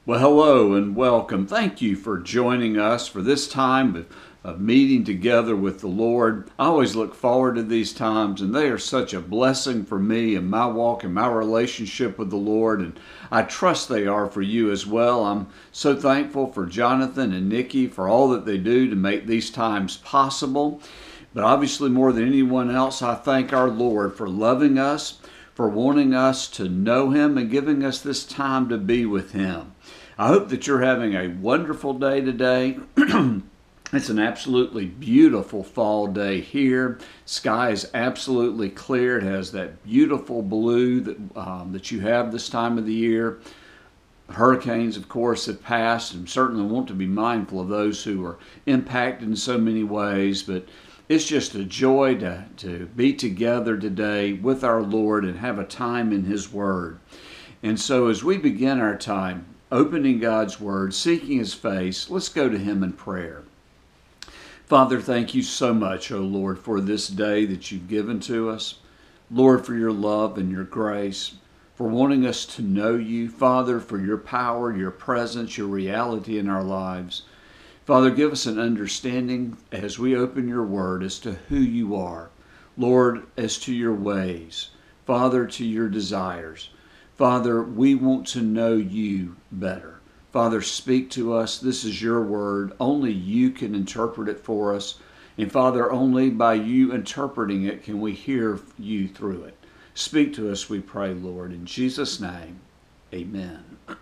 Well, hello and welcome. Thank you for joining us for this time of meeting together with the Lord. I always look forward to these times, and they are such a blessing for me in my walk and my relationship with the Lord, and I trust they are for you as well. I'm so thankful for Jonathan and Nikki for all that they do to make these times possible. But obviously, more than anyone else, I thank our Lord for loving us, for wanting us to know Him, and giving us this time to be with Him. I hope that you're having a wonderful day today. It's an absolutely beautiful fall day here. Sky is absolutely clear. It has that beautiful blue that you have this time of the year. Hurricanes, of course, have passed, and certainly want to be mindful of those who are impacted in so many ways. But it's just a joy to be together today with our Lord and have a time in His Word. And so as we begin our time, opening God's Word, seeking His face, let's go to Him in prayer. Father, thank you so much, O Lord, for this day that you've given to us. Lord, for your love and your grace, for wanting us to know you. Father, for your power, your presence, your reality in our lives. Father, give us an understanding as we open your Word as to who you are. Lord, as to your ways. Father, to your desires. Father, we want to know you better. Father, speak to us. This is your word. Only you can interpret it for us. And Father, only by you interpreting it can we hear you through it. Speak to us, we pray, Lord. In Jesus' name, amen.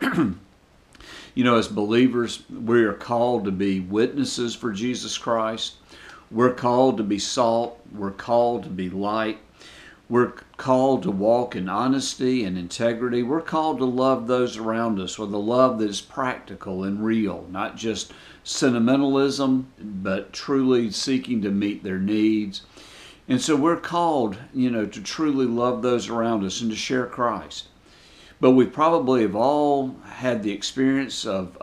You know, as believers, we are called to be witnesses for Jesus Christ. We're called to be salt. We're called to be light. We're called to walk in honesty and integrity. We're called to love those around us with a love that is practical and real, not just sentimentalism, but truly seeking to meet their needs. And so we're called, to truly love those around us and to share Christ. But we probably have all had the experience of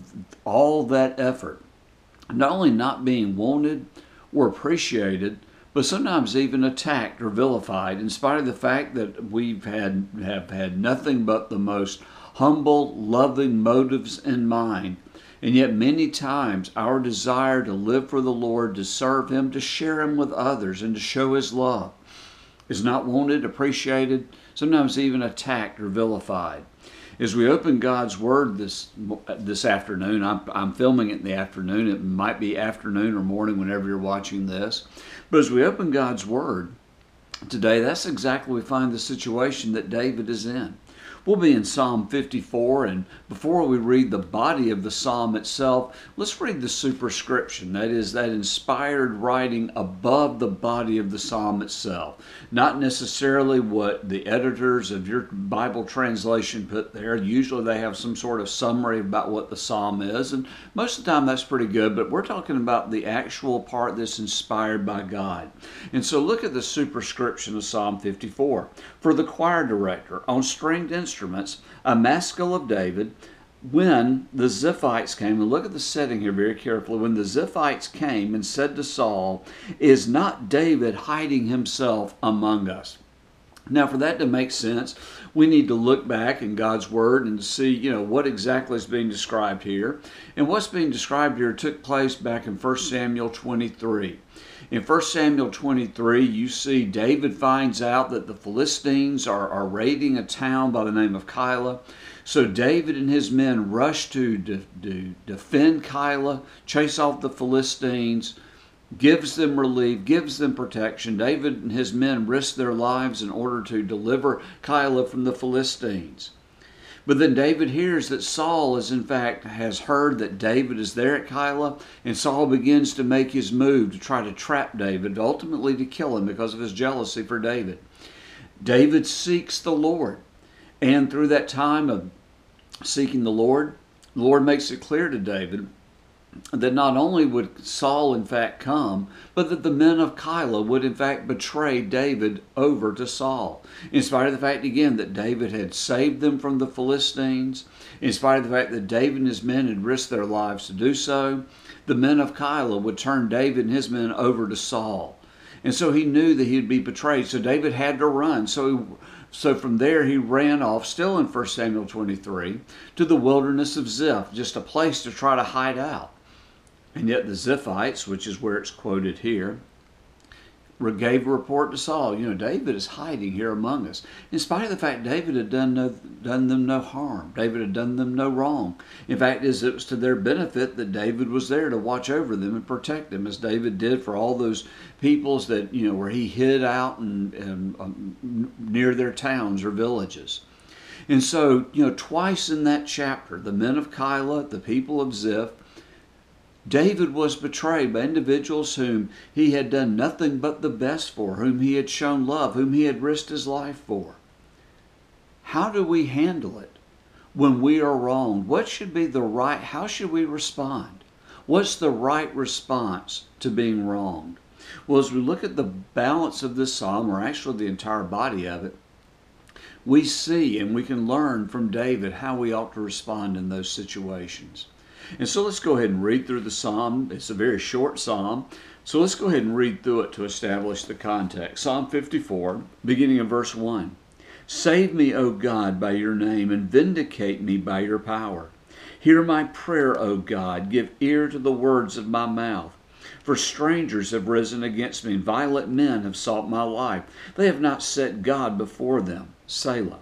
all that effort, not only not being wanted or appreciated, but sometimes even attacked or vilified, in spite of the fact that have had nothing but the most humble, loving motives in mind. And yet many times our desire to live for the Lord, to serve Him, to share Him with others, and to show His love is not wanted, appreciated, sometimes even attacked or vilified. As we open God's Word this afternoon, I'm filming it in the afternoon. It might be afternoon or morning whenever you're watching this. But as we open God's Word today, that's exactly we find the situation that David is in. We'll be in Psalm 54, and before we read the body of the psalm itself, let's read the superscription. That is, that inspired writing above the body of the psalm itself. Not necessarily what the editors of your Bible translation put there. Usually they have some sort of summary about what the psalm is, and most of the time that's pretty good, but we're talking about the actual part that's inspired by God. And so look at the superscription of Psalm 54. For the choir director, on stringed instruments, a maskil of David, when the Ziphites came, and look at the setting here very carefully, when the Ziphites came and said to Saul, is not David hiding himself among us? Now, for that to make sense, we need to look back in God's Word and to see, what exactly is being described here. And what's being described here took place back in 1 Samuel 23. In 1 Samuel 23, you see David finds out that the Philistines are raiding a town by the name of Keilah. So David and his men rush to defend Keilah, chase off the Philistines, gives them relief, gives them protection. David and his men risk their lives in order to deliver Keilah from the Philistines. But then David hears that Saul has heard that David is there at Keilah, and Saul begins to make his move to try to trap David, ultimately to kill him because of his jealousy for David. David seeks the Lord, and through that time of seeking the Lord makes it clear to David that not only would Saul in fact come, but that the men of Keilah would in fact betray David over to Saul. In spite of the fact, again, that David had saved them from the Philistines, in spite of the fact that David and his men had risked their lives to do so, the men of Keilah would turn David and his men over to Saul. And so he knew that he'd be betrayed, so David had to run. So So from there he ran off, still in 1 Samuel 23, to the wilderness of Ziph, just a place to try to hide out. And yet the Ziphites, which is where it's quoted here, gave a report to Saul. David is hiding here among us. In spite of the fact David had done them no harm. David had done them no wrong. In fact, it was to their benefit that David was there to watch over them and protect them, as David did for all those peoples that, where he hid out and near their towns or villages. And so, twice in that chapter, the men of Keilah, the people of Ziph, David was betrayed by individuals whom he had done nothing but the best for, whom he had shown love, whom he had risked his life for. How do we handle it when we are wronged? What should be the right, how should we respond? What's the right response to being wronged? Well, as we look at the balance of this psalm, or actually the entire body of it, we see and we can learn from David how we ought to respond in those situations. And so let's go ahead and read through the psalm. It's a very short psalm, so let's go ahead and read through it to establish the context. Psalm 54, beginning of verse 1. Save me, O God, by your name, and vindicate me by your power. Hear my prayer, O God. Give ear to the words of my mouth. For strangers have risen against me, and violent men have sought my life. They have not set God before them. Selah.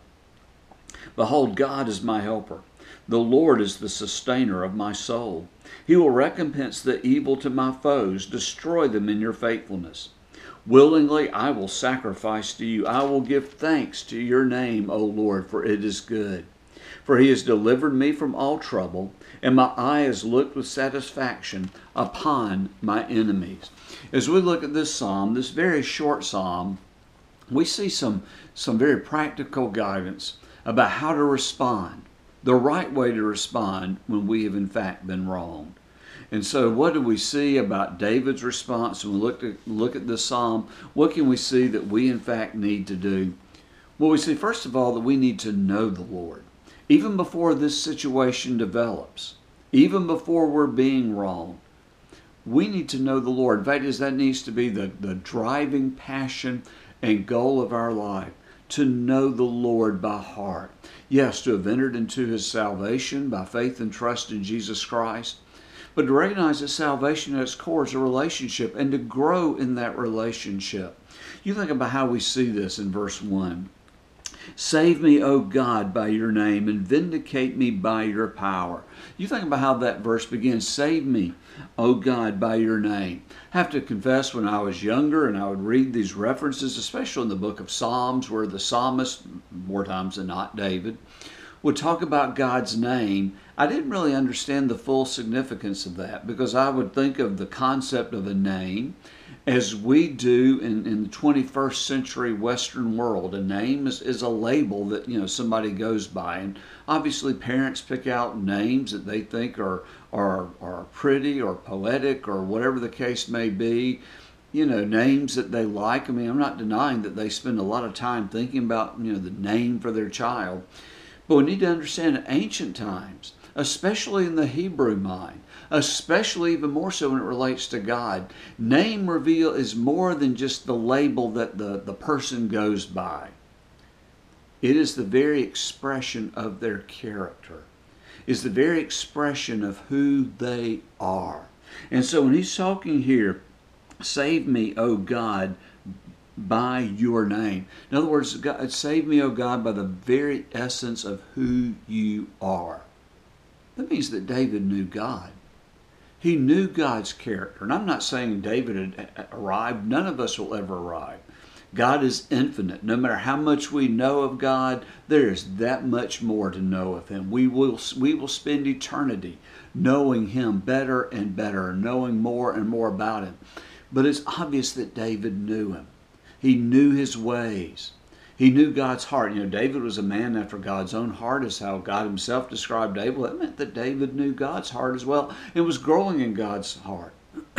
Behold, God is my helper. The Lord is the sustainer of my soul. He will recompense the evil to my foes, destroy them in your faithfulness. Willingly I will sacrifice to you. I will give thanks to your name, O Lord, for it is good. For he has delivered me from all trouble, and my eye has looked with satisfaction upon my enemies. As we look at this psalm, this very short psalm, we see some very practical guidance about how to respond, the right way to respond when we have in fact been wronged. And so what do we see about David's response when we look at this psalm? What can we see that we in fact need to do? Well, we see first of all that we need to know the Lord. Even before this situation develops, even before we're being wronged, we need to know the Lord. In fact, that needs to be the driving passion and goal of our life, to know the Lord by heart. Yes, to have entered into his salvation by faith and trust in Jesus Christ, but to recognize that salvation at its core is a relationship and to grow in that relationship. You think about how we see this in verse 1. Save me, O God, by your name, and vindicate me by your power. You think about how that verse begins. Save me, O God, by your name. I have to confess, when I was younger and I would read these references, especially in the book of Psalms, where the psalmist, more times than not David, would talk about God's name, I didn't really understand the full significance of that, because I would think of the concept of a name as we do in the 21st century Western world. A name is a label that somebody goes by, and obviously parents pick out names that they think are pretty or poetic or whatever the case may be. Names that they like. I mean, I'm not denying that they spend a lot of time thinking about the name for their child. But we need to understand in ancient times, especially in the Hebrew mind, especially even more so when it relates to God, name reveal is more than just the label that the person goes by. It is the very expression of their character. Is the very expression of who they are. And so when he's talking here, save me, O God, by your name. In other words, God, save me, O God, by the very essence of who you are. That means that David knew God. He knew God's character. And I'm not saying David had arrived. None of us will ever arrive. God is infinite. No matter how much we know of God, there is that much more to know of him. We will spend eternity knowing him better and better, knowing more and more about him. But it's obvious that David knew him. He knew his ways. He knew God's heart. David was a man after God's own heart, is how God himself described David. That meant that David knew God's heart as well and was growing in God's heart.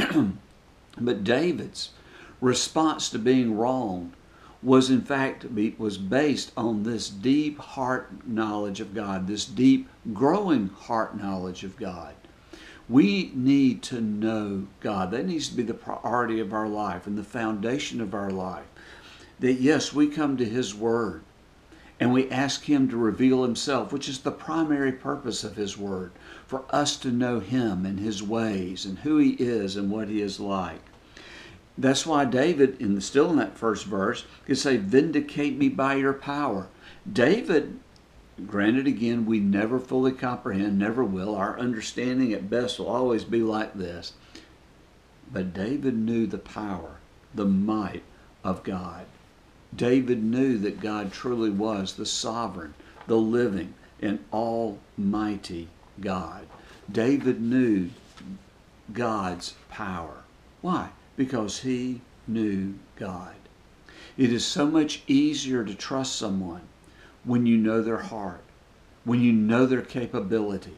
But David's response to being wronged was based on this deep heart knowledge of God, this deep growing heart knowledge of God. We need to know God. That needs to be the priority of our life and the foundation of our life. That yes, we come to his word And we ask Him to reveal Himself, which is the primary purpose of His Word, for us to know Him and His ways and who He is and what He is like. That's why David, still in that first verse, could say, "Vindicate me by your power." David, granted again, we never fully comprehend, never will. Our understanding at best will always be like this. But David knew the power, the might of God. David knew that God truly was the sovereign, the living, and almighty God. David knew God's power. Why? Because he knew God. It is so much easier to trust someone when you know their heart, when you know their capability.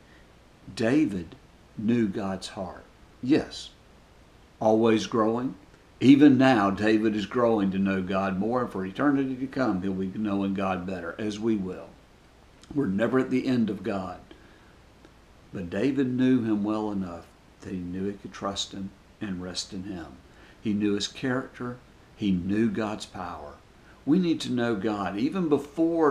David knew God's heart. Yes, always growing. Even now, David is growing to know God more, and for eternity to come, he'll be knowing God better, as we will. We're never at the end of God. But David knew Him well enough that he knew he could trust Him and rest in Him. He knew His character. He knew God's power. We need to know God even before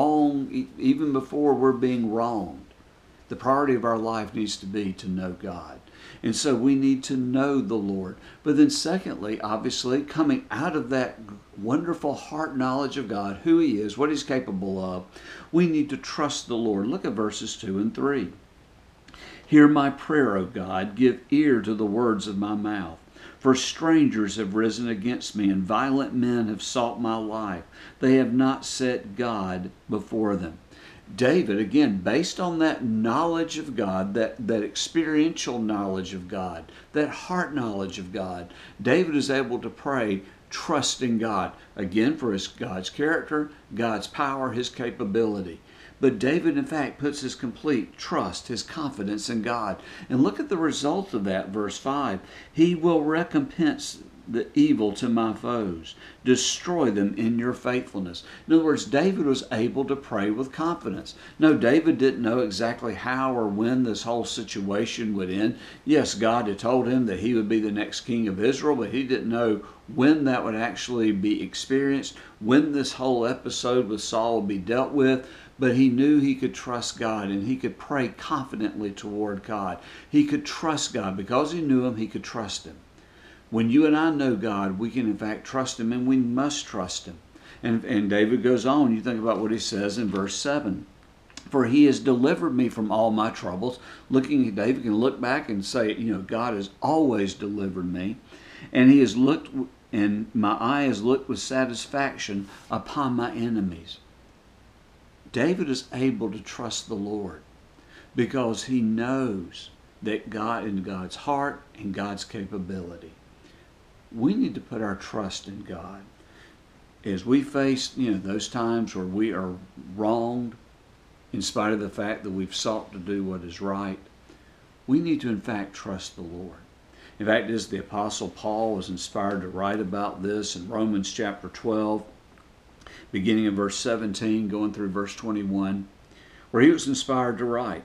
even before we're being wronged. The priority of our life needs to be to know God. And so we need to know the Lord. But then secondly, obviously, coming out of that wonderful heart knowledge of God, who He is, what He's capable of, we need to trust the Lord. Look at verses 2 and 3. Hear my prayer, O God. Give ear to the words of my mouth. For strangers have risen against me, and violent men have sought my life. They have not set God before them. David, again, based on that knowledge of God, that experiential knowledge of God, that heart knowledge of God, David is able to pray trusting God, again, for God's character, God's power, His capability. But David, in fact, puts his complete trust, his confidence in God. And look at the result of that, verse 5. He will recompense the evil to my foes. Destroy them in your faithfulness. In other words, David was able to pray with confidence. No, David didn't know exactly how or when this whole situation would end. Yes, God had told him that he would be the next king of Israel, but he didn't know when that would actually be experienced, when this whole episode with Saul would be dealt with. But he knew he could trust God, and he could pray confidently toward God. He could trust God. Because he knew Him, he could trust Him. When you and I know God, we can in fact trust Him, and we must trust Him. And David goes on. You think about what he says in verse 7. For He has delivered me from all my troubles. David can look back and say, God has always delivered me. And He has looked, and my eye has looked with satisfaction upon my enemies. David is able to trust the Lord because he knows that God, in God's heart and God's capability. We need to put our trust in God. As we face, those times where we are wronged, in spite of the fact that we've sought to do what is right, we need to, in fact, trust the Lord. In fact, as the Apostle Paul was inspired to write about this in Romans chapter 12, beginning in verse 17, going through verse 21, where he was inspired to write,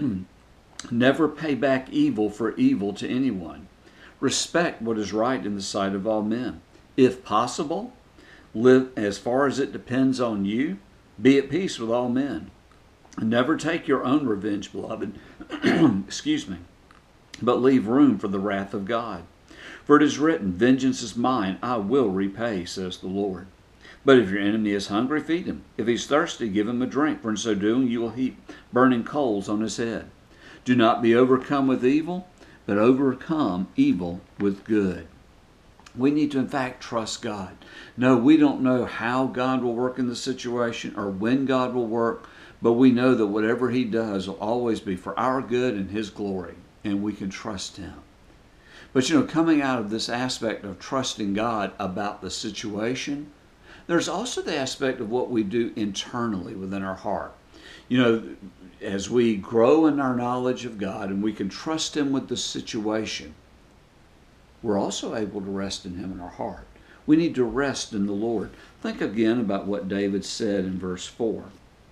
Never pay back evil for evil to anyone. Respect what is right in the sight of all men. If possible, live as far as it depends on you. Be at peace with all men. Never take your own revenge, beloved, excuse me, but leave room for the wrath of God. For it is written, Vengeance is mine, I will repay, says the Lord. But if your enemy is hungry, feed him. If he's thirsty, give him a drink, for in so doing you will heap burning coals on his head. Do not be overcome with evil, but overcome evil with good. We need to, in fact, trust God. No, we don't know how God will work in the situation or when God will work, but we know that whatever He does will always be for our good and His glory, and we can trust Him. But, coming out of this aspect of trusting God about the situation, there's also the aspect of what we do internally within our heart. As we grow in our knowledge of God and we can trust Him with the situation, we're also able to rest in Him in our heart. We need to rest in the Lord. Think again about what David said in verse 4.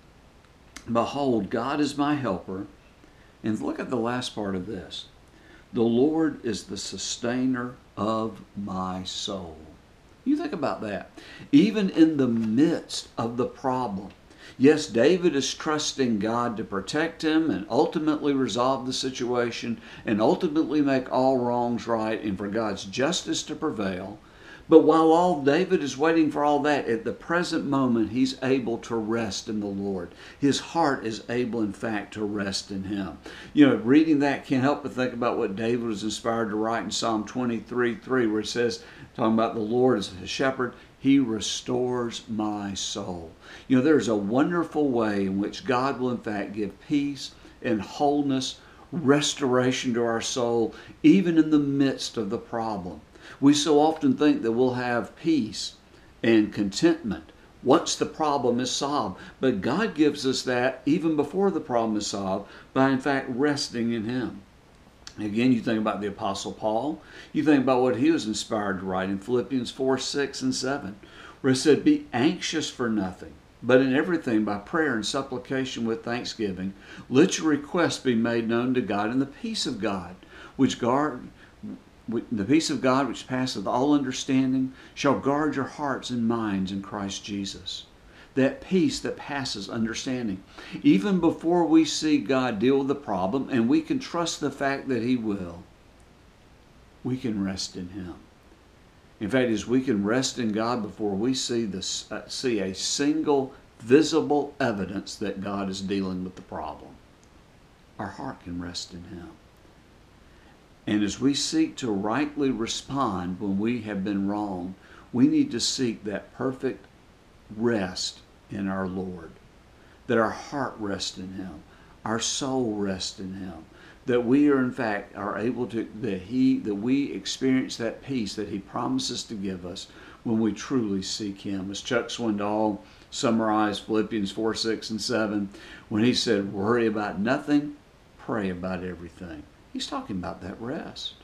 Behold, God is my helper. And look at the last part of this. The Lord is the sustainer of my soul. You think about that. Even in the midst of the problem. Yes, David is trusting God to protect him and ultimately resolve the situation and ultimately make all wrongs right and for God's justice to prevail. But while all David is waiting for all that, at the present moment, he's able to rest in the Lord. His heart is able, in fact, to rest in him. You know, reading that can't help but think about what David was inspired to write in Psalm 23:3, where it says, talking about the Lord as a shepherd, he restores my soul. You know, there's a wonderful way in which God will, in fact, give peace and wholeness, restoration to our soul, even in the midst of the problem. We so often think that we'll have peace and contentment once the problem is solved. But God gives us that even before the problem is solved by, in fact, resting in Him. Again, you think about the Apostle Paul. You think about what he was inspired to write in Philippians 4:6-7, where it said, "Be anxious for nothing, but in everything by prayer and supplication with thanksgiving, let your requests be made known to God, and the peace of God, which passeth all understanding, shall guard your hearts and minds in Christ Jesus." That peace that passes understanding. Even before we see God deal with the problem, and we can trust the fact that He will, we can rest in Him. In fact, as we can rest in God before we see a single visible evidence that God is dealing with the problem, our heart can rest in Him. And as we seek to rightly respond when we have been wronged, we need to seek that perfect rest in our Lord. That our heart rests in Him, our soul rests in Him. That we are, in fact, are able to, that we experience that peace that He promises to give us when we truly seek Him. As Chuck Swindoll summarized Philippians 4:6-7, when he said, "Worry about nothing, pray about everything." He's talking about that rest.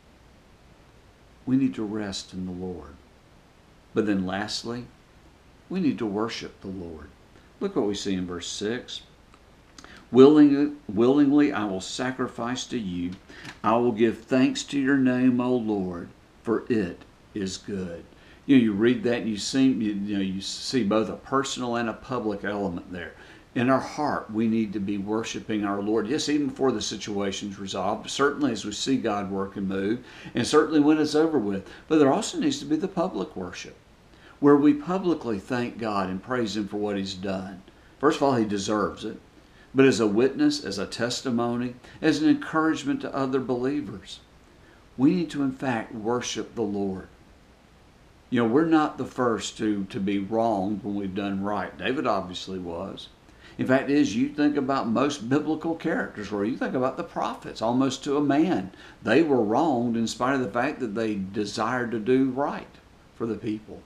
We need to rest in the Lord. But then lastly, we need to worship the Lord. Look what we see in verse 6. Willingly I will sacrifice to you. I will give thanks to your name, O Lord, for it is good. You know, you read that and you see both a personal and a public element there. In our heart, we need to be worshiping our Lord. Yes, even before the situation's resolved, certainly as we see God work and move, and certainly when it's over with. But there also needs to be the public worship, where we publicly thank God and praise Him for what He's done. First of all, He deserves it. But as a witness, as a testimony, as an encouragement to other believers, we need to, in fact, worship the Lord. You know, we're not the first to be wronged when we've done right. David obviously was. In fact, as you think about most biblical characters, or you think about the prophets, almost to a man, they were wronged in spite of the fact that they desired to do right for the people.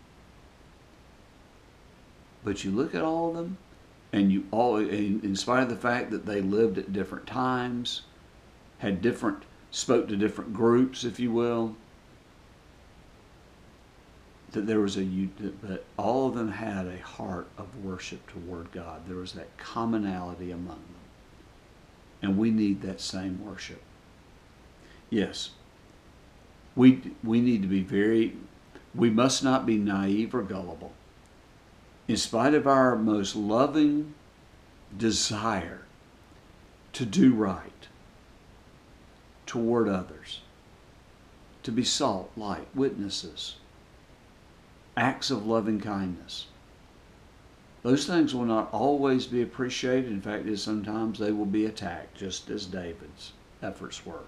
But you look at all of them, and in spite of the fact that they lived at different times, spoke to different groups, if you will, that all of them had a heart of worship toward God. There was that commonality among them. And we need that same worship. Yes, we need to be we must not be naive or gullible. In spite of our most loving desire to do right toward others, to be salt, light, witnesses, acts of loving kindness, those things will not always be appreciated. In fact, sometimes they will be attacked, just as David's efforts were.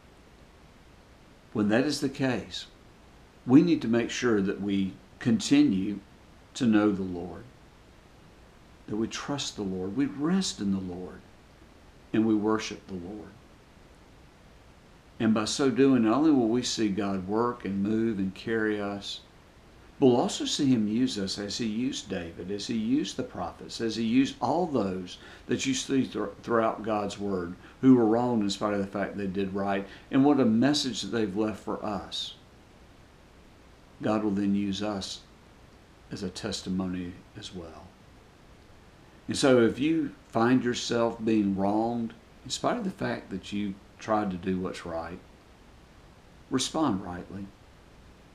When that is the case, we need to make sure that we continue to know the Lord, that we trust the Lord, we rest in the Lord, and we worship the Lord. And by so doing, not only will we see God work and move and carry us, but we'll also see Him use us as He used David, as He used the prophets, as He used all those that you see throughout God's Word who were wrong in spite of the fact they did right, and what a message that they've left for us. God will then use us as a testimony as well. And so if you find yourself being wronged, in spite of the fact that you tried to do what's right, respond rightly.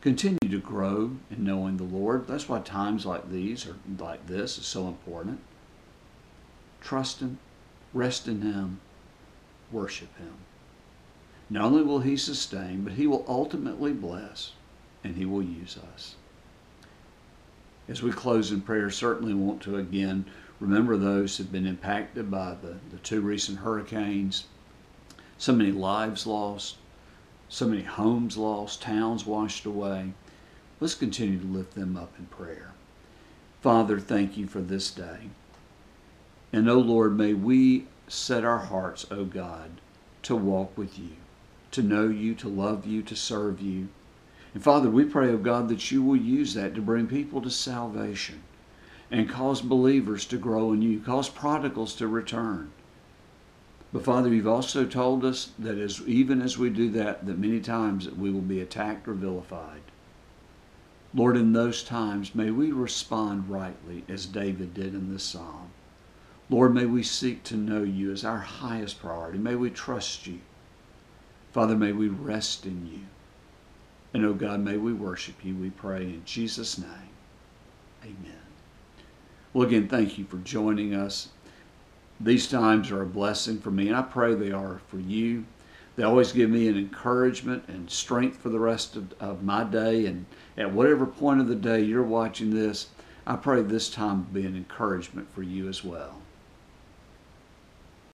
Continue to grow in knowing the Lord. That's why times like these or like this is so important. Trust Him, rest in Him, worship Him. Not only will He sustain, but He will ultimately bless, and He will use us. As we close in prayer, certainly want to again remember those who have been impacted by the two recent hurricanes. So many lives lost, so many homes lost, towns washed away. Let's continue to lift them up in prayer. Father, thank You for this day. And, O Lord, may we set our hearts, O God, to walk with You, to know You, to love You, to serve You. And Father, we pray, O God, that You will use that to bring people to salvation and cause believers to grow in You, cause prodigals to return. But Father, You've also told us that even as we do that many times that we will be attacked or vilified. Lord, in those times, may we respond rightly as David did in this psalm. Lord, may we seek to know You as our highest priority. May we trust You. Father, may we rest in You. And, oh God, may we worship You, we pray in Jesus' name. Amen. Well, again, thank you for joining us. These times are a blessing for me, and I pray they are for you. They always give me an encouragement and strength for the rest of my day. And at whatever point of the day you're watching this, I pray this time will be an encouragement for you as well.